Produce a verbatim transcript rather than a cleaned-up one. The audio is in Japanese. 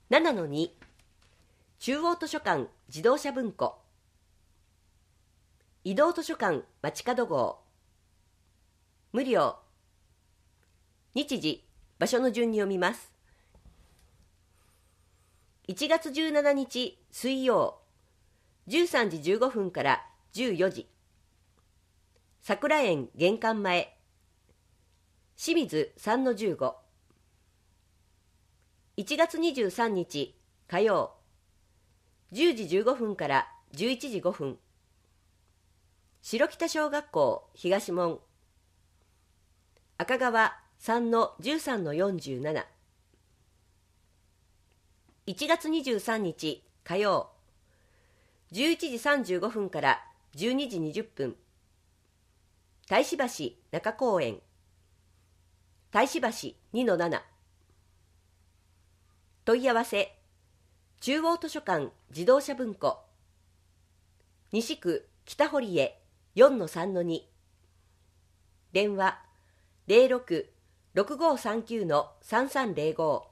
ななのに 中央図書館自動車文庫移動図書館街角号無料日時場所の順に読みます。いちがつじゅうしちにち水曜じゅうさんじじゅうごふんからじゅうよじ桜園玄関前清水 さんのじゅうご。いちがつにじゅうさんにち火曜じゅうじじゅうごふんからじゅういちじごふん白北小学校東門赤川 さんのじゅうさんのよんじゅうなな。いちがつにじゅうさんにち火曜じゅういちじさんじゅうごふんからじゅうにじにじゅっぷん太子橋中公園太子橋 にのなな。問い合わせ中央図書館自動車文庫西区北堀江 よんのさんのに 電話 ゼロろく ろくごーさんきゅう さんさんゼロご